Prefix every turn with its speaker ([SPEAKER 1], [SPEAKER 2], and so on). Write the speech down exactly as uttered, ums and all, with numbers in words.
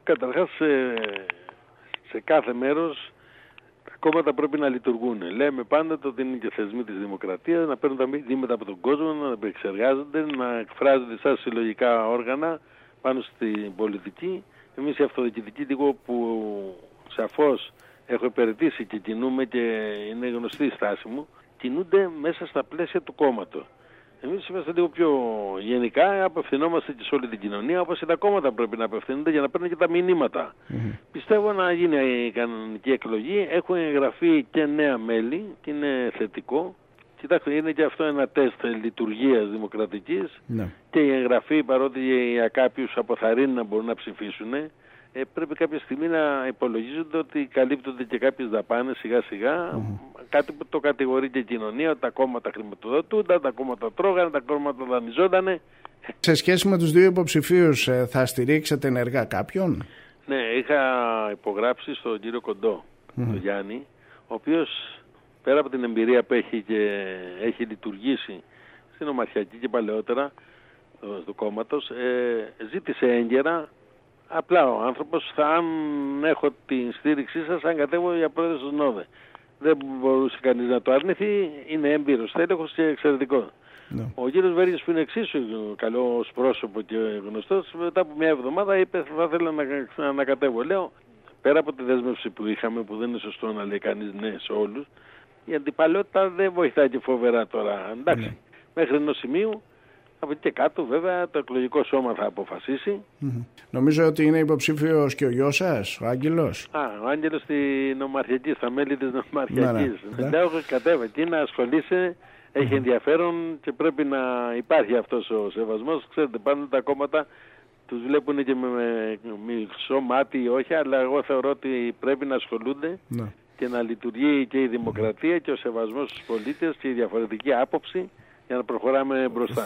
[SPEAKER 1] Καταρχάς σε, σε κάθε μέρος τα κόμματα πρέπει να λειτουργούν. Λέμε πάντοτε ότι είναι και θεσμοί της δημοκρατίας, να παίρνουν τα μηνύματα από τον κόσμο, να επεξεργάζονται, να εκφράζονται σαν συλλογικά όργανα πάνω στην πολιτική. Εμείς οι αυτοδιοικητικοί, εγώ που σαφώς έχω υπηρετήσει και κινούμε και είναι γνωστή η στάση μου, κινούνται μέσα στα πλαίσια του κόμματος. Εμείς είμαστε λίγο πιο γενικά, απευθυνόμαστε και σε όλη την κοινωνία, όπως και τα κόμματα πρέπει να απευθύνονται για να παίρνουν και τα μηνύματα. Mm-hmm. Πιστεύω να γίνει η κανονική εκλογή, έχουν εγγραφεί και νέα μέλη και είναι θετικό. Κοιτάξτε, είναι και αυτό ένα τεστ λειτουργίας δημοκρατικής mm-hmm. και η εγγραφή, παρότι για κάποιους αποθαρρύνει να μπορούν να ψηφίσουν, ε, πρέπει κάποια στιγμή να υπολογίζονται ότι καλύπτονται και κάποιες δαπάνες σιγά σιγά, mm-hmm. κάτι που το κατηγορεί και η κοινωνία, ότι τα κόμματα χρηματοδοτούνταν, τα κόμματα τρώγανε, τα κόμματα δανειζότανε.
[SPEAKER 2] Σε σχέση με τους δύο υποψηφίους, θα στηρίξετε ενεργά κάποιον?
[SPEAKER 1] Ναι, είχα υπογράψει στον κύριο Κοντό, mm-hmm. τον Γιάννη, ο οποίος πέρα από την εμπειρία που έχει και έχει λειτουργήσει στην Ομαρχιακή και παλαιότερα του κόμματος, ε, ζήτησε έγκαιρα. Απλά ο άνθρωπος, θα, αν έχω την στήριξή σας, αν κατέβω για πρόεδρος του ΝΟΔΕ. Δεν μπορούσε κανείς να το αρνηθεί, είναι έμπειρος τέλεχος και εξαιρετικό. No. Ο κύριος Βέργης, που είναι εξίσου καλός πρόσωπο και γνωστός, μετά από μια εβδομάδα είπε θα ήθελα να, να, να κατέβω. Λέω, πέρα από τη δέσμευση που είχαμε, που δεν είναι σωστό να λέει κανείς ναι σε όλους, η αντιπαλότητα δεν βοηθάει και φοβερά τώρα. Εντάξει, no. μέχρι ενός σημείου. Από εκεί και κάτω βέβαια το εκλογικό σώμα θα αποφασίσει.
[SPEAKER 2] Mm-hmm. Νομίζω ότι είναι υποψήφιος και ο γιος σας, ο Άγγελος.
[SPEAKER 1] Α, ο Άγγελος στην Ομαρχιακή, στα μέλη της Ομαρχιακής. Δεν ναι. έχω κατέβει εκεί να ασχολείσαι, έχει mm-hmm. ενδιαφέρον και πρέπει να υπάρχει αυτός ο σεβασμός. Ξέρετε, πάντα τα κόμματα τους βλέπουν και με, με μισό μάτι ή όχι, αλλά εγώ θεωρώ ότι πρέπει να ασχολούνται ναι. και να λειτουργεί και η δημοκρατία mm-hmm. και ο σεβασμός στους πολίτες και η διαφορετική άποψη για να προχωράμε μπροστά.